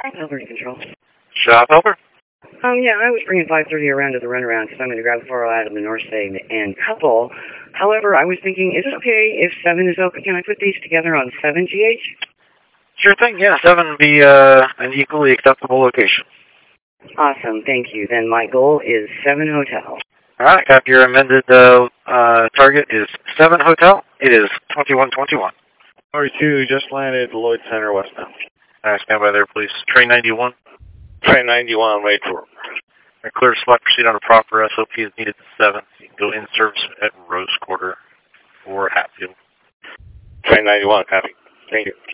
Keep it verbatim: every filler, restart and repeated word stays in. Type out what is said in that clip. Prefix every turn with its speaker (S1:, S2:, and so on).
S1: Helper to control.
S2: Shop helper?
S1: Um, yeah, I was bringing five thirty around to the runaround because I'm going to grab four out of the North Bay and couple. However, I was thinking, is it okay if seven is open? Can I put these together on seven G H?
S2: Sure thing, yeah. seven would be uh, an equally acceptable location.
S1: Awesome, thank you. Then my goal is seven Hotel.
S2: All right, got your amended uh, uh, target is seven Hotel. It is twenty-one twenty-one.
S3: R two just landed Lloyd Center westbound.
S2: All right, stand by there, please. Train ninety-one.
S3: Train ninety-one, wait for him.
S2: A clear to select proceed on a proper S O P is needed to seven. You can go in service at Rose Quarter or Hatfield.
S3: Train ninety-one, copy. Thank you.